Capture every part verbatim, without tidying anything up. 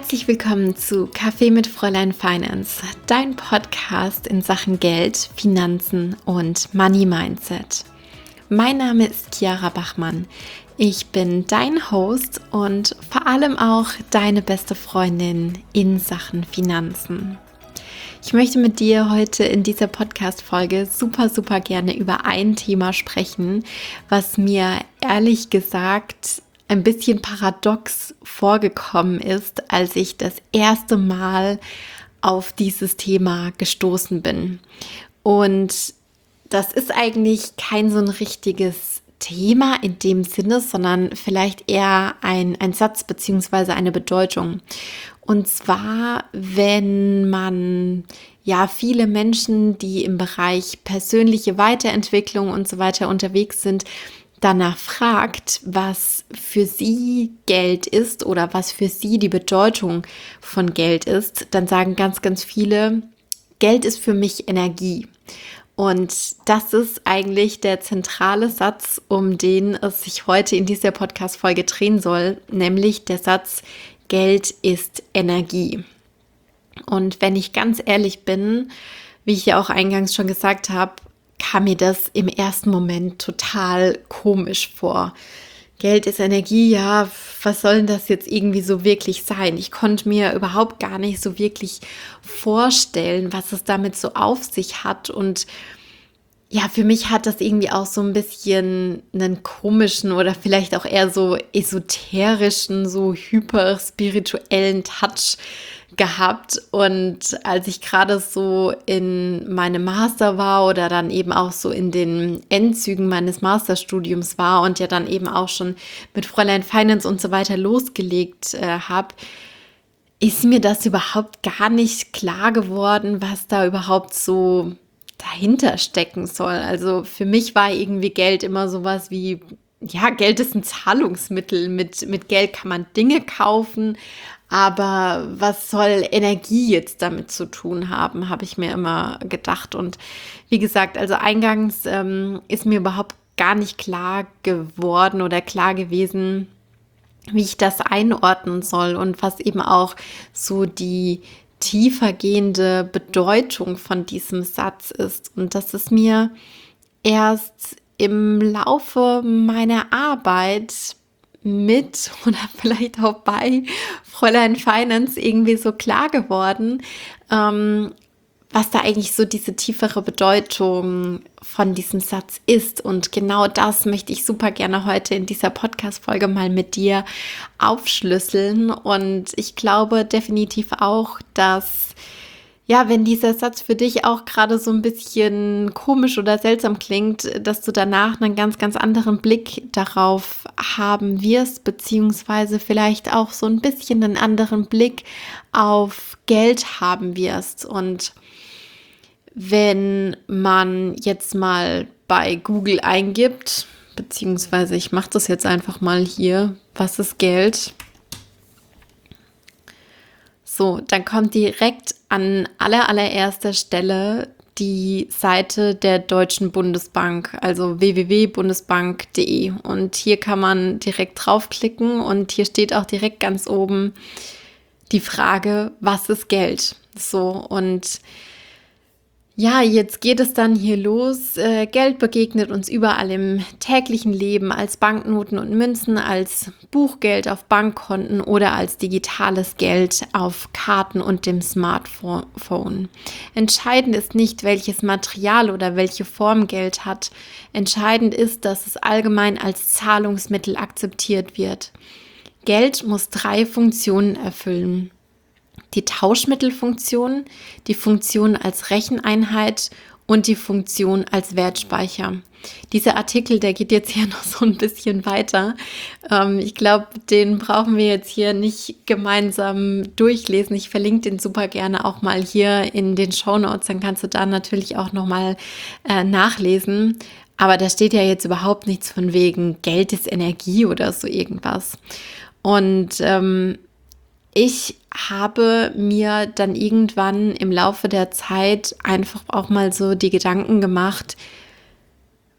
Herzlich willkommen zu Kaffee mit Fräulein Finance, dein Podcast in Sachen Geld, Finanzen und Money Mindset. Mein Name ist Chiara Bachmann. Ich bin dein Host und vor allem auch deine beste Freundin in Sachen Finanzen. Ich möchte mit dir heute in dieser Podcast-Folge super, super gerne über ein Thema sprechen, was mir ehrlich gesagt ein bisschen paradox vorgekommen ist, als ich das erste Mal auf dieses Thema gestoßen bin. Und das ist eigentlich kein so ein richtiges Thema in dem Sinne, sondern vielleicht eher ein, ein Satz bzw. eine Bedeutung. Und zwar, wenn man ja viele Menschen, die im Bereich persönliche Weiterentwicklung und so weiter unterwegs sind, danach fragt, was für sie Geld ist oder was für sie die Bedeutung von Geld ist, dann sagen ganz, ganz viele, Geld ist für mich Energie. Und das ist eigentlich der zentrale Satz, um den es sich heute in dieser Podcast-Folge drehen soll, nämlich der Satz, Geld ist Energie. Und wenn ich ganz ehrlich bin, wie ich ja auch eingangs schon gesagt habe, kam mir das im ersten Moment total komisch vor. Geld ist Energie, ja, was soll denn das jetzt irgendwie so wirklich sein? Ich konnte mir überhaupt gar nicht so wirklich vorstellen, was es damit so auf sich hat. Und ja, für mich hat das irgendwie auch so ein bisschen einen komischen oder vielleicht auch eher so esoterischen, so hyperspirituellen Touch gehabt. Und als ich gerade so in meinem Master war oder dann eben auch so in den Endzügen meines Masterstudiums war und ja dann eben auch schon mit Fräulein Finance und so weiter losgelegt äh, habe, ist mir das überhaupt gar nicht klar geworden, was da überhaupt so dahinter stecken soll. Also für mich war irgendwie Geld immer sowas wie, ja, Geld ist ein Zahlungsmittel. Mit, mit Geld kann man Dinge kaufen, aber was soll Energie jetzt damit zu tun haben, habe ich mir immer gedacht. Und wie gesagt, also eingangs ähm, ist mir überhaupt gar nicht klar geworden oder klar gewesen, wie ich das einordnen soll und was eben auch so die tiefergehende Bedeutung von diesem Satz ist. Und das ist mir erst im Laufe meiner Arbeit mit oder vielleicht auch bei Fräulein Finance irgendwie so klar geworden, ähm, was da eigentlich so diese tiefere Bedeutung von diesem Satz ist. Und genau das möchte ich super gerne heute in dieser Podcast-Folge mal mit dir aufschlüsseln. Und ich glaube definitiv auch, dass ja, wenn dieser Satz für dich auch gerade so ein bisschen komisch oder seltsam klingt, dass du danach einen ganz, ganz anderen Blick darauf haben wirst, beziehungsweise vielleicht auch so ein bisschen einen anderen Blick auf Geld haben wirst. Und wenn man jetzt mal bei Google eingibt, beziehungsweise ich mache das jetzt einfach mal hier, was ist Geld? So, dann kommt direkt an aller, allererster Stelle die Seite der Deutschen Bundesbank, also w w w punkt bundesbank punkt d e. Und hier kann man direkt draufklicken und hier steht auch direkt ganz oben die Frage, was ist Geld? So, und ja, jetzt geht es dann hier los. Äh, Geld begegnet uns überall im täglichen Leben als Banknoten und Münzen, als Buchgeld auf Bankkonten oder als digitales Geld auf Karten und dem Smartphone. Entscheidend ist nicht, welches Material oder welche Form Geld hat. Entscheidend ist, dass es allgemein als Zahlungsmittel akzeptiert wird. Geld muss drei Funktionen erfüllen: die Tauschmittelfunktion, die Funktion als Recheneinheit und die Funktion als Wertspeicher. Dieser Artikel, der geht jetzt hier noch so ein bisschen weiter. Ähm, ich glaube, den brauchen wir jetzt hier nicht gemeinsam durchlesen. Ich verlinke den super gerne auch mal hier in den Shownotes. Dann kannst du da natürlich auch nochmal äh, nachlesen. Aber da steht ja jetzt überhaupt nichts von wegen Geld ist Energie oder so irgendwas. Und ähm, ich habe mir dann irgendwann im Laufe der Zeit einfach auch mal so die Gedanken gemacht,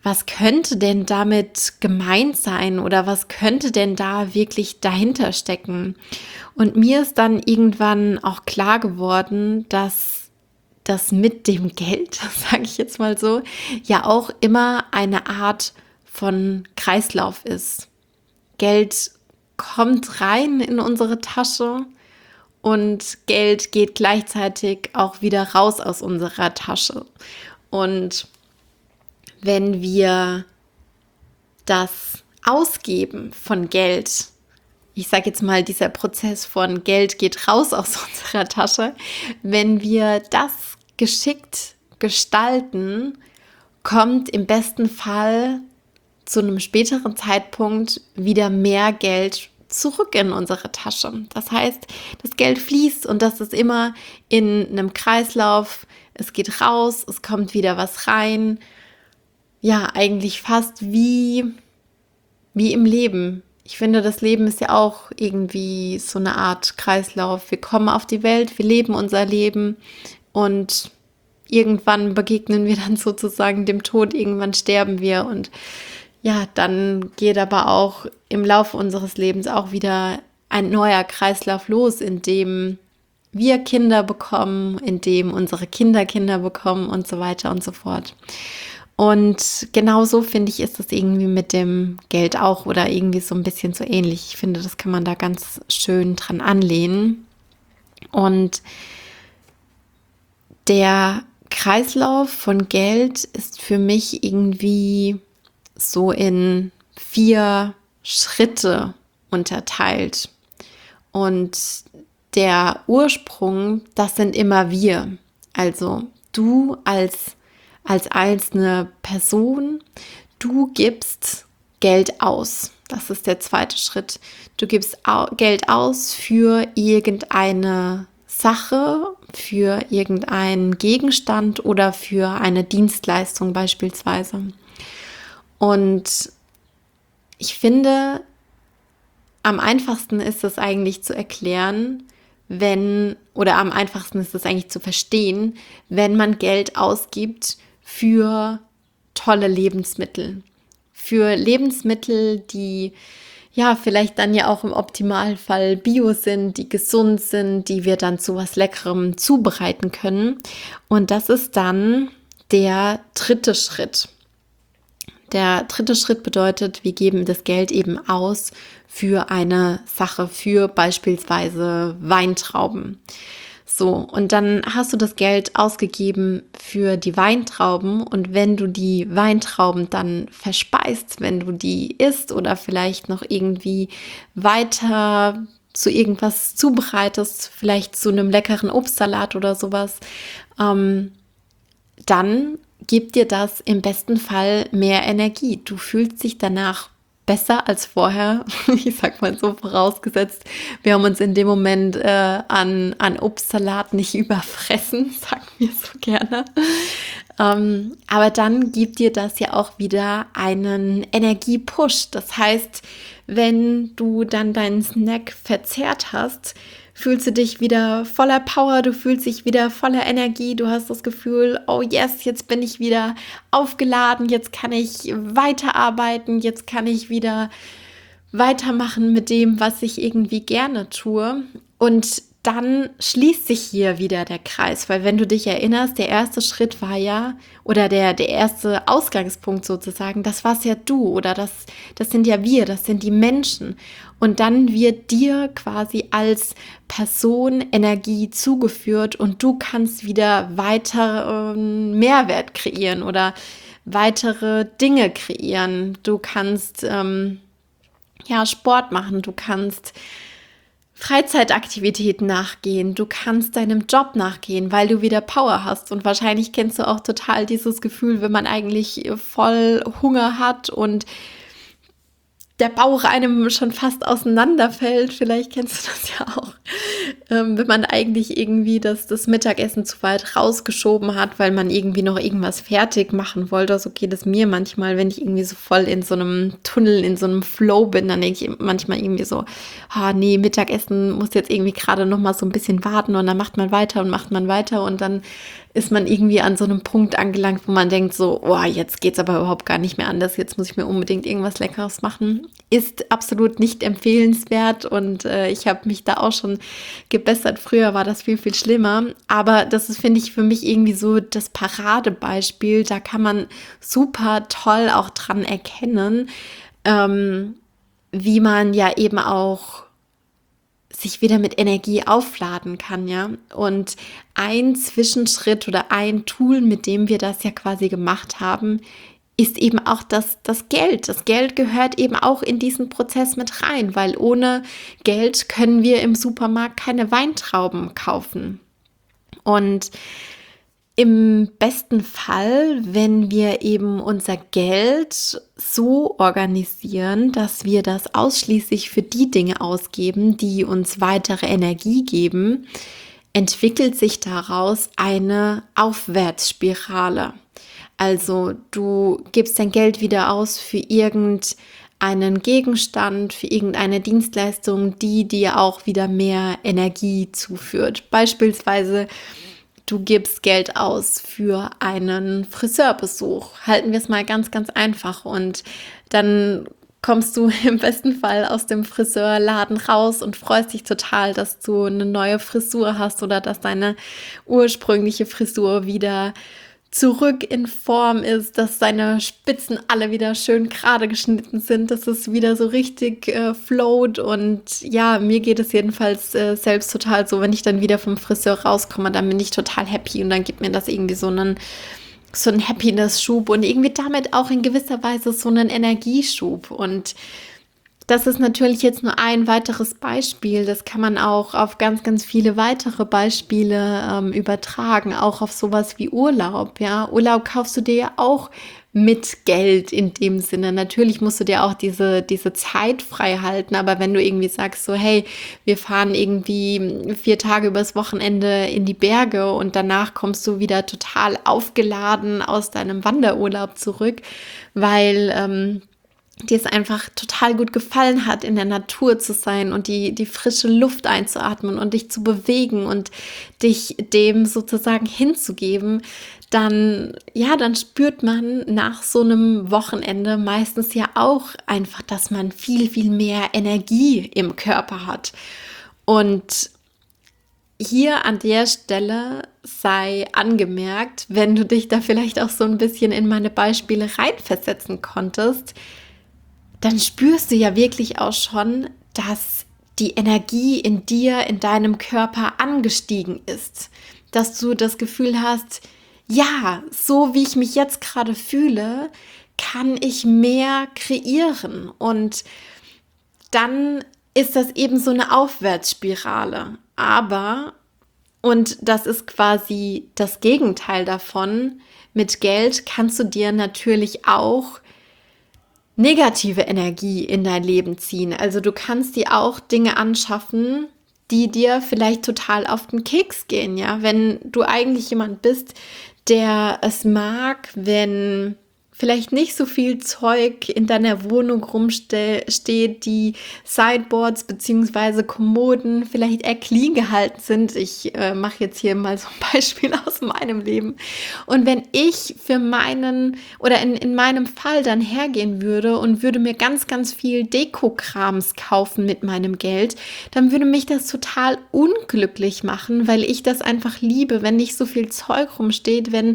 was könnte denn damit gemeint sein oder was könnte denn da wirklich dahinter stecken? Und mir ist dann irgendwann auch klar geworden, dass das mit dem Geld, sage ich jetzt mal so, ja auch immer eine Art von Kreislauf ist. Geld kommt rein in unsere Tasche und Geld geht gleichzeitig auch wieder raus aus unserer Tasche. Und wenn wir das Ausgeben von Geld, ich sage jetzt mal, dieser Prozess von Geld geht raus aus unserer Tasche, wenn wir das geschickt gestalten, kommt im besten Fall zu einem späteren Zeitpunkt wieder mehr Geld zurück in unsere Tasche. Das heißt, das Geld fließt und das ist immer in einem Kreislauf. Es geht raus, es kommt wieder was rein. Ja, eigentlich fast wie, wie im Leben. Ich finde, das Leben ist ja auch irgendwie so eine Art Kreislauf. Wir kommen auf die Welt, wir leben unser Leben und irgendwann begegnen wir dann sozusagen dem Tod, irgendwann sterben wir und ja, dann geht aber auch im Laufe unseres Lebens auch wieder ein neuer Kreislauf los, in dem wir Kinder bekommen, in dem unsere Kinder Kinder bekommen und so weiter und so fort. Und genauso finde ich, ist das irgendwie mit dem Geld auch oder irgendwie so ein bisschen so ähnlich. Ich finde, das kann man da ganz schön dran anlehnen. Und der Kreislauf von Geld ist für mich irgendwie so in vier Schritte unterteilt. Und der Ursprung, das sind immer wir. Also du als als einzelne Person, du gibst Geld aus. Das ist der zweite Schritt. Du gibst au- Geld aus für irgendeine Sache, für irgendeinen Gegenstand oder für eine Dienstleistung beispielsweise. Und ich finde, am einfachsten ist es eigentlich zu erklären, wenn, oder am einfachsten ist es eigentlich zu verstehen, wenn man Geld ausgibt für tolle Lebensmittel. Für Lebensmittel, die ja vielleicht dann ja auch im Optimalfall bio sind, die gesund sind, die wir dann zu was Leckerem zubereiten können. Und das ist dann der dritte Schritt. Der dritte Schritt bedeutet, wir geben das Geld eben aus für eine Sache, für beispielsweise Weintrauben. So, und dann hast du das Geld ausgegeben für die Weintrauben und wenn du die Weintrauben dann verspeist, wenn du die isst oder vielleicht noch irgendwie weiter zu irgendwas zubereitest, vielleicht zu einem leckeren Obstsalat oder sowas, ähm, dann gibt dir das im besten Fall mehr Energie. Du fühlst dich danach besser als vorher. Ich sag mal so, vorausgesetzt, wir haben uns in dem Moment äh, an, an Obstsalat nicht überfressen, sagen wir so gerne. Ähm, aber dann gibt dir das ja auch wieder einen Energiepush. Das heißt, wenn du dann deinen Snack verzehrt hast, fühlst du dich wieder voller Power, du fühlst dich wieder voller Energie, du hast das Gefühl, oh yes, jetzt bin ich wieder aufgeladen, jetzt kann ich weiterarbeiten, jetzt kann ich wieder weitermachen mit dem, was ich irgendwie gerne tue. Und dann schließt sich hier wieder der Kreis, weil wenn du dich erinnerst, der erste Schritt war ja, oder der, der erste Ausgangspunkt sozusagen, das war's ja du oder das, das sind ja wir, das sind die Menschen. Und dann wird dir quasi als Person Energie zugeführt und du kannst wieder weiteren Mehrwert kreieren oder weitere Dinge kreieren. Du kannst ähm, ja Sport machen, du kannst Freizeitaktivitäten nachgehen, du kannst deinem Job nachgehen, weil du wieder Power hast und wahrscheinlich kennst du auch total dieses Gefühl, wenn man eigentlich voll Hunger hat und der Bauch einem schon fast auseinanderfällt, vielleicht kennst du das ja auch. ähm, wenn man eigentlich irgendwie das, das Mittagessen zu weit rausgeschoben hat, weil man irgendwie noch irgendwas fertig machen wollte. So geht es mir manchmal, wenn ich irgendwie so voll in so einem Tunnel, in so einem Flow bin, dann denke ich manchmal irgendwie so, ah nee, Mittagessen muss jetzt irgendwie gerade noch mal so ein bisschen warten und dann macht man weiter und macht man weiter und dann ist man irgendwie an so einem Punkt angelangt, wo man denkt so, oh, jetzt geht's aber überhaupt gar nicht mehr anders, jetzt muss ich mir unbedingt irgendwas Leckeres machen. Ist absolut nicht empfehlenswert und äh, ich habe mich da auch schon gebessert. Früher war das viel, viel schlimmer, aber das ist, finde ich, für mich irgendwie so das Paradebeispiel. Da kann man super toll auch dran erkennen, ähm, wie man ja eben auch sich wieder mit Energie aufladen kann, ja. Und ein Zwischenschritt oder ein Tool, mit dem wir das ja quasi gemacht haben, ist eben auch das, das Geld. Das Geld gehört eben auch in diesen Prozess mit rein, weil ohne Geld können wir im Supermarkt keine Weintrauben kaufen. Und im besten Fall, wenn wir eben unser Geld so organisieren, dass wir das ausschließlich für die Dinge ausgeben, die uns weitere Energie geben, entwickelt sich daraus eine Aufwärtsspirale. Also du gibst dein Geld wieder aus für irgendeinen Gegenstand, für irgendeine Dienstleistung, die dir auch wieder mehr Energie zuführt. Beispielsweise du gibst Geld aus für einen Friseurbesuch. Halten wir es mal ganz, ganz einfach. Und dann kommst du im besten Fall aus dem Friseurladen raus und freust dich total, dass du eine neue Frisur hast oder dass deine ursprüngliche Frisur wieder zurück in Form ist, dass seine Spitzen alle wieder schön gerade geschnitten sind, dass es wieder so richtig äh, float und ja, mir geht es jedenfalls äh, selbst total so, wenn ich dann wieder vom Friseur rauskomme, dann bin ich total happy und dann gibt mir das irgendwie so einen so einen Happiness-Schub und irgendwie damit auch in gewisser Weise so einen Energieschub und das ist natürlich jetzt nur ein weiteres Beispiel. Das kann man auch auf ganz, ganz viele weitere Beispiele ähm, übertragen, auch auf sowas wie Urlaub. Ja, Urlaub kaufst du dir ja auch mit Geld in dem Sinne. Natürlich musst du dir auch diese, diese Zeit frei halten, aber wenn du irgendwie sagst so, hey, wir fahren irgendwie vier Tage übers Wochenende in die Berge und danach kommst du wieder total aufgeladen aus deinem Wanderurlaub zurück, weil ähm, dir es einfach total gut gefallen hat, in der Natur zu sein und die, die frische Luft einzuatmen und dich zu bewegen und dich dem sozusagen hinzugeben, dann, ja, dann spürt man nach so einem Wochenende meistens ja auch einfach, dass man viel, viel mehr Energie im Körper hat. Und hier an der Stelle sei angemerkt, wenn du dich da vielleicht auch so ein bisschen in meine Beispiele reinversetzen konntest, dann spürst du ja wirklich auch schon, dass die Energie in dir, in deinem Körper angestiegen ist. Dass du das Gefühl hast, ja, so wie ich mich jetzt gerade fühle, kann ich mehr kreieren. Und dann ist das eben so eine Aufwärtsspirale. Aber, und das ist quasi das Gegenteil davon, mit Geld kannst du dir natürlich auch negative Energie in dein Leben ziehen. Also du kannst dir auch Dinge anschaffen, die dir vielleicht total auf den Keks gehen, ja. Wenn du eigentlich jemand bist, der es mag, wenn vielleicht nicht so viel Zeug in deiner Wohnung rumsteht, die Sideboards bzw. Kommoden vielleicht eher clean gehalten sind. Ich äh, mache jetzt hier mal so ein Beispiel aus meinem Leben. Und wenn ich für meinen oder in, in meinem Fall dann hergehen würde und würde mir ganz, ganz viel Dekokrams kaufen mit meinem Geld, dann würde mich das total unglücklich machen, weil ich das einfach liebe, wenn nicht so viel Zeug rumsteht, wenn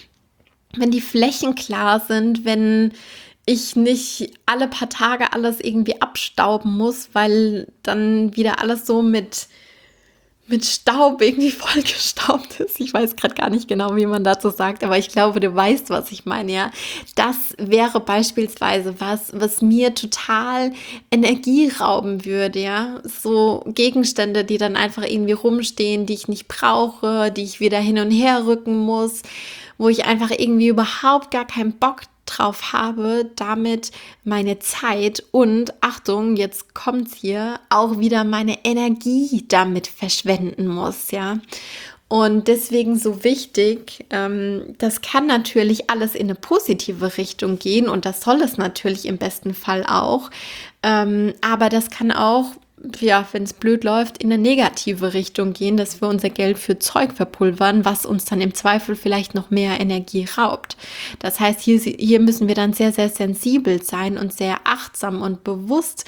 wenn die Flächen klar sind, wenn ich nicht alle paar Tage alles irgendwie abstauben muss, weil dann wieder alles so mit, mit Staub irgendwie vollgestaubt ist. Ich weiß gerade gar nicht genau, wie man dazu sagt, aber ich glaube, du weißt, was ich meine, ja. Das wäre beispielsweise was, was mir total Energie rauben würde, ja. So Gegenstände, die dann einfach irgendwie rumstehen, die ich nicht brauche, die ich wieder hin und her rücken muss, wo ich einfach irgendwie überhaupt gar keinen Bock drauf habe, damit meine Zeit und, Achtung, jetzt kommt's hier, auch wieder meine Energie damit verschwenden muss, ja. Und deswegen so wichtig, ähm, das kann natürlich alles in eine positive Richtung gehen und das soll es natürlich im besten Fall auch. Ähm, aber das kann auch, ja, wenn es blöd läuft, in eine negative Richtung gehen, dass wir unser Geld für Zeug verpulvern, was uns dann im Zweifel vielleicht noch mehr Energie raubt. Das heißt, hier, hier müssen wir dann sehr, sehr sensibel sein und sehr achtsam und bewusst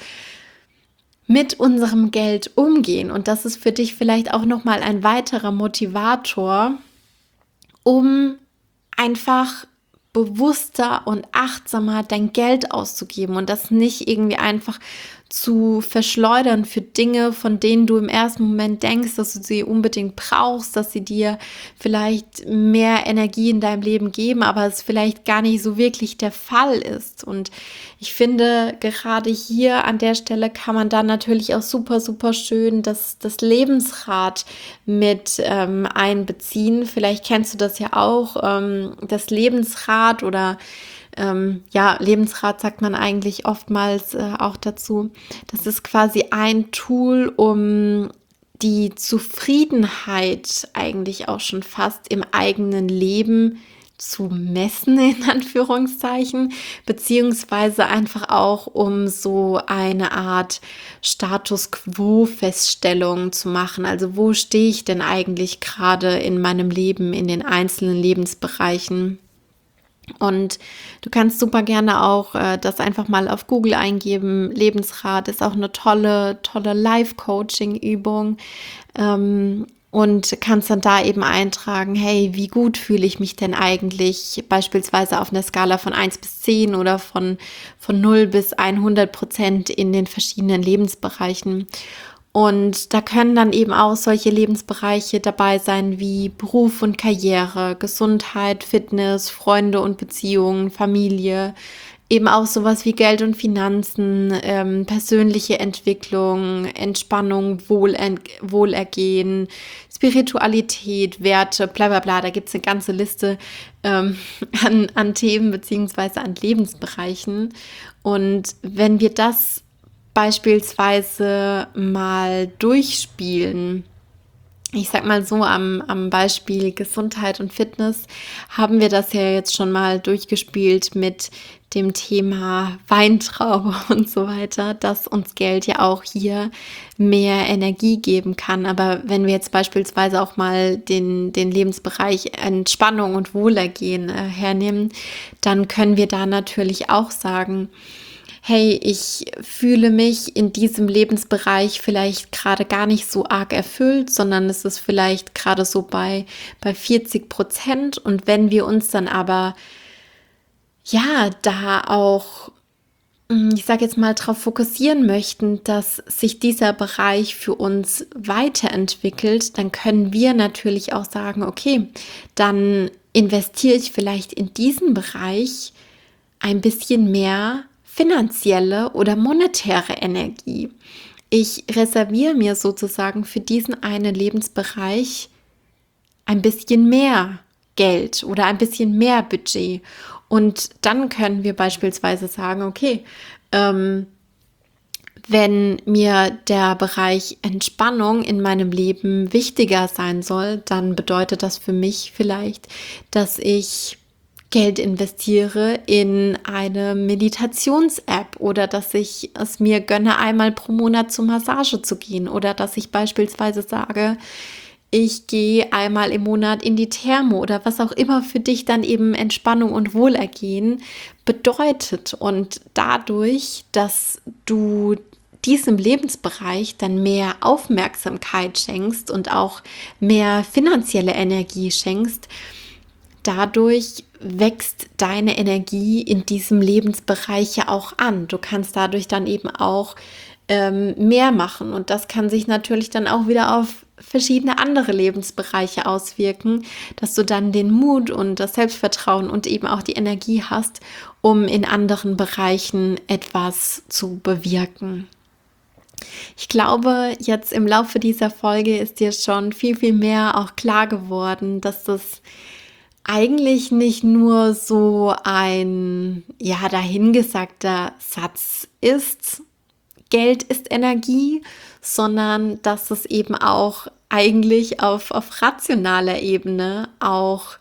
mit unserem Geld umgehen. Und das ist für dich vielleicht auch nochmal ein weiterer Motivator, um einfach bewusster und achtsamer dein Geld auszugeben und das nicht irgendwie einfach zu verschleudern für Dinge, von denen du im ersten Moment denkst, dass du sie unbedingt brauchst, dass sie dir vielleicht mehr Energie in deinem Leben geben, aber es vielleicht gar nicht so wirklich der Fall ist. Und ich finde, gerade hier an der Stelle kann man dann natürlich auch super, super schön das, das Lebensrad mit ähm, einbeziehen. Vielleicht kennst du das ja auch, ähm, das Lebensrad oder Ähm, ja, Lebensrat sagt man eigentlich oftmals äh, auch dazu. Das ist quasi ein Tool, um die Zufriedenheit eigentlich auch schon fast im eigenen Leben zu messen, in Anführungszeichen, beziehungsweise einfach auch, um so eine Art Status Quo-Feststellung zu machen. Also wo stehe ich denn eigentlich gerade in meinem Leben, in den einzelnen Lebensbereichen? Und du kannst super gerne auch äh, das einfach mal auf Google eingeben. Lebensrat ist auch eine tolle, tolle Life-Coaching-Übung. Ähm, und kannst dann da eben eintragen, hey, wie gut fühle ich mich denn eigentlich beispielsweise auf einer Skala von eins bis zehn oder von, von null bis hundert Prozent in den verschiedenen Lebensbereichen. Und da können dann eben auch solche Lebensbereiche dabei sein wie Beruf und Karriere, Gesundheit, Fitness, Freunde und Beziehungen, Familie, eben auch sowas wie Geld und Finanzen, ähm, persönliche Entwicklung, Entspannung, Wohler- Wohlergehen, Spiritualität, Werte, bla bla bla. Da gibt es eine ganze Liste ähm, an, an Themen beziehungsweise an Lebensbereichen. Und wenn wir das beispielsweise mal durchspielen, ich sag mal so, am, am Beispiel Gesundheit und Fitness haben wir das ja jetzt schon mal durchgespielt mit dem Thema Weintraube und so weiter, dass uns Geld ja auch hier mehr Energie geben kann. Aber wenn wir jetzt beispielsweise auch mal den, den Lebensbereich Entspannung und Wohlergehen äh, hernehmen, dann können wir da natürlich auch sagen, hey, ich fühle mich in diesem Lebensbereich vielleicht gerade gar nicht so arg erfüllt, sondern es ist vielleicht gerade so bei, bei vierzig Prozent. Und wenn wir uns dann aber, ja, da auch, ich sage jetzt mal, darauf fokussieren möchten, dass sich dieser Bereich für uns weiterentwickelt, dann können wir natürlich auch sagen, okay, dann investiere ich vielleicht in diesen Bereich ein bisschen mehr finanzielle oder monetäre Energie. Ich reserviere mir sozusagen für diesen einen Lebensbereich ein bisschen mehr Geld oder ein bisschen mehr Budget. Und dann können wir beispielsweise sagen, okay, ähm, wenn mir der Bereich Entspannung in meinem Leben wichtiger sein soll, dann bedeutet das für mich vielleicht, dass ich Geld investiere in eine Meditations-App oder dass ich es mir gönne, einmal pro Monat zur Massage zu gehen oder dass ich beispielsweise sage, ich gehe einmal im Monat in die Therme oder was auch immer für dich dann eben Entspannung und Wohlergehen bedeutet. Und dadurch, dass du diesem Lebensbereich dann mehr Aufmerksamkeit schenkst und auch mehr finanzielle Energie schenkst, dadurch wächst deine Energie in diesem Lebensbereich ja auch an. Du kannst dadurch dann eben auch ähm, mehr machen und das kann sich natürlich dann auch wieder auf verschiedene andere Lebensbereiche auswirken, dass du dann den Mut und das Selbstvertrauen und eben auch die Energie hast, um in anderen Bereichen etwas zu bewirken. Ich glaube, jetzt im Laufe dieser Folge ist dir schon viel, viel mehr auch klar geworden, dass das eigentlich nicht nur so ein, ja, dahingesagter Satz ist, Geld ist Energie, sondern dass es eben auch eigentlich auf, auf rationaler Ebene auch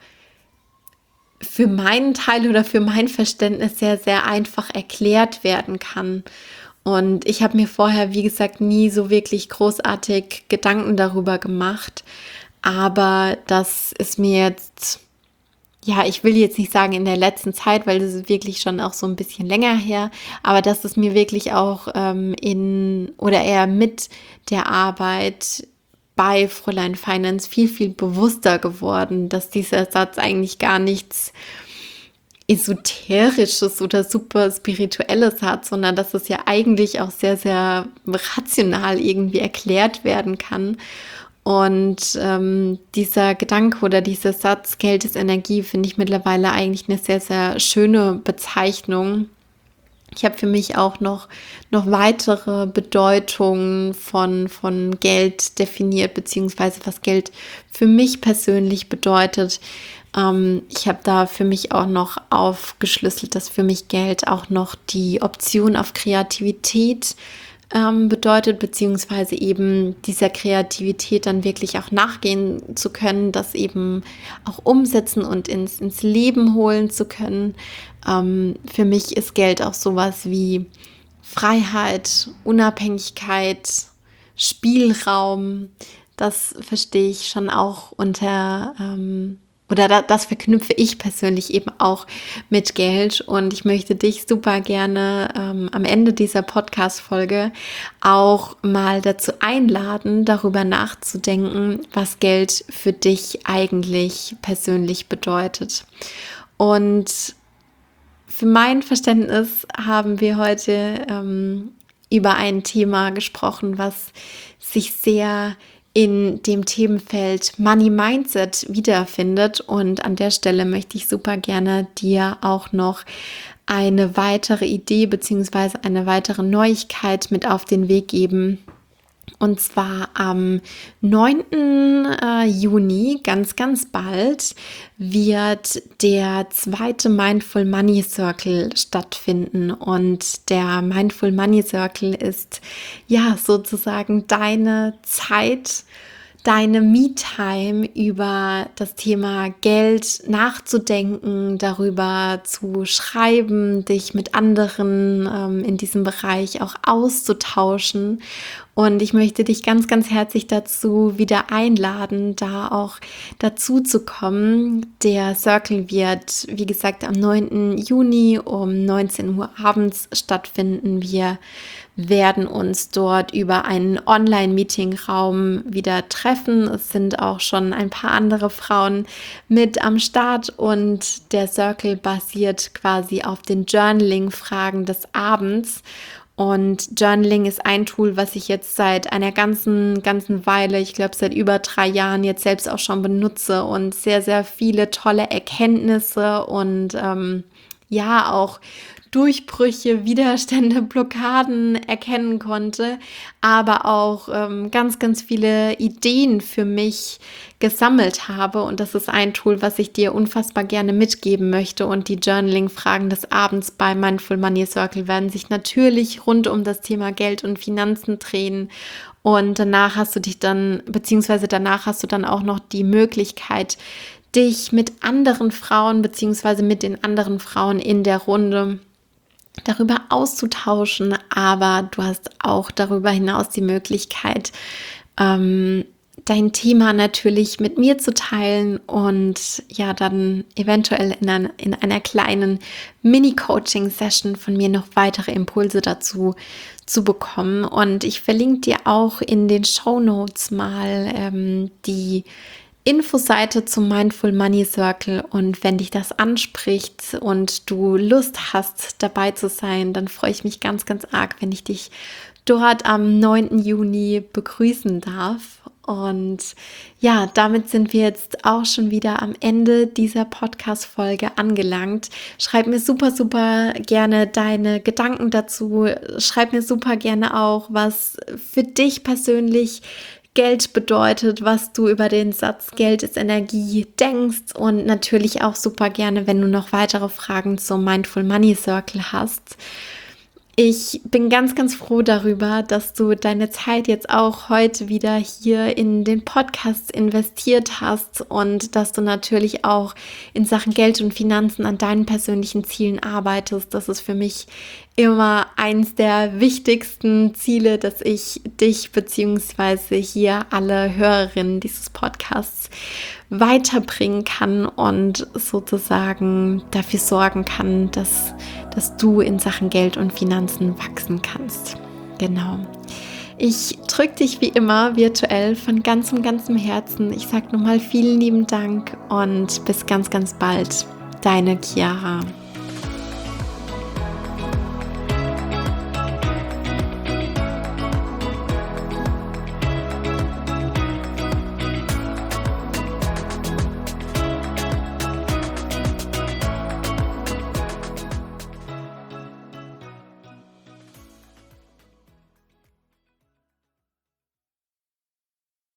für meinen Teil oder für mein Verständnis sehr, sehr einfach erklärt werden kann. Und ich habe mir vorher, wie gesagt, nie so wirklich großartig Gedanken darüber gemacht. Aber das ist mir jetzt, ja, ich will jetzt nicht sagen in der letzten Zeit, weil das ist wirklich schon auch so ein bisschen länger her, aber das ist mir wirklich auch ähm, in oder eher mit der Arbeit bei Fräulein Finance viel, viel bewusster geworden, dass dieser Satz eigentlich gar nichts Esoterisches oder super Spirituelles hat, sondern dass es ja eigentlich auch sehr, sehr rational irgendwie erklärt werden kann. Und ähm, dieser Gedanke oder dieser Satz, Geld ist Energie, finde ich mittlerweile eigentlich eine sehr, sehr schöne Bezeichnung. Ich habe für mich auch noch, noch weitere Bedeutungen von, von Geld definiert, beziehungsweise was Geld für mich persönlich bedeutet. Ähm, ich habe da für mich auch noch aufgeschlüsselt, dass für mich Geld auch noch die Option auf Kreativität ähm, bedeutet, beziehungsweise eben dieser Kreativität dann wirklich auch nachgehen zu können, das eben auch umsetzen und ins, ins Leben holen zu können. Ähm, für mich ist Geld auch sowas wie Freiheit, Unabhängigkeit, Spielraum. Das verstehe ich schon auch unter, ähm, oder da, das verknüpfe ich persönlich eben auch mit Geld. Und ich möchte dich super gerne ähm, am Ende dieser Podcast-Folge auch mal dazu einladen, darüber nachzudenken, was Geld für dich eigentlich persönlich bedeutet. Und für mein Verständnis haben wir heute ähm, über ein Thema gesprochen, was sich sehr in dem Themenfeld Money Mindset wiederfindet. Und an der Stelle möchte ich super gerne dir auch noch eine weitere Idee bzw. eine weitere Neuigkeit mit auf den Weg geben. Und zwar am neunten Juni, ganz, ganz bald, wird der zweite Mindful Money Circle stattfinden. Und der Mindful Money Circle ist ja sozusagen deine Zeit, deine Me-Time über das Thema Geld nachzudenken, darüber zu schreiben, dich mit anderen ähm, in diesem Bereich auch auszutauschen. Und ich möchte dich ganz, ganz herzlich dazu wieder einladen, da auch dazu zu kommen. Der Circle wird, wie gesagt, am neunten Juni um neunzehn Uhr abends stattfinden. Wir werden uns dort über einen Online-Meeting-Raum wieder treffen. Es sind auch schon ein paar andere Frauen mit am Start und der Circle basiert quasi auf den Journaling-Fragen des Abends. Und Journaling ist ein Tool, was ich jetzt seit einer ganzen, ganzen Weile, ich glaube seit über drei Jahren jetzt selbst auch schon benutze und sehr, sehr viele tolle Erkenntnisse und ähm, ja auch Durchbrüche, Widerstände, Blockaden erkennen konnte, aber auch ähm, ganz, ganz viele Ideen für mich gesammelt habe. Und das ist ein Tool, was ich dir unfassbar gerne mitgeben möchte. Und die Journaling-Fragen des Abends bei Mindful Money Circle werden sich natürlich rund um das Thema Geld und Finanzen drehen. Und danach hast du dich dann, beziehungsweise danach hast du dann auch noch die Möglichkeit, dich mit anderen Frauen, beziehungsweise mit den anderen Frauen in der Runde darüber auszutauschen, aber du hast auch darüber hinaus die Möglichkeit, ähm, dein Thema natürlich mit mir zu teilen und ja, dann eventuell in, ein, in einer kleinen Mini-Coaching-Session von mir noch weitere Impulse dazu zu bekommen. Und ich verlinke dir auch in den Shownotes mal ähm, die Infoseite zum Mindful Money Circle, und wenn dich das anspricht und du Lust hast, dabei zu sein, dann freue ich mich ganz, ganz arg, wenn ich dich dort am neunten Juni begrüßen darf. Und ja, damit sind wir jetzt auch schon wieder am Ende dieser Podcast-Folge angelangt. Schreib mir super, super gerne deine Gedanken dazu. Schreib mir super gerne auch, was für dich persönlich Geld bedeutet, was du über den Satz Geld ist Energie denkst und natürlich auch super gerne, wenn du noch weitere Fragen zum Mindful Money Circle hast. Ich bin ganz, ganz froh darüber, dass du deine Zeit jetzt auch heute wieder hier in den Podcast investiert hast und dass du natürlich auch in Sachen Geld und Finanzen an deinen persönlichen Zielen arbeitest. Das ist für mich immer eins der wichtigsten Ziele, dass ich dich beziehungsweise hier alle Hörerinnen dieses Podcasts weiterbringen kann und sozusagen dafür sorgen kann, dass, dass du in Sachen Geld und Finanzen wachsen kannst. Genau. Ich drücke dich wie immer virtuell von ganzem, ganzem Herzen. Ich sage nochmal vielen lieben Dank und bis ganz, ganz bald. Deine Chiara.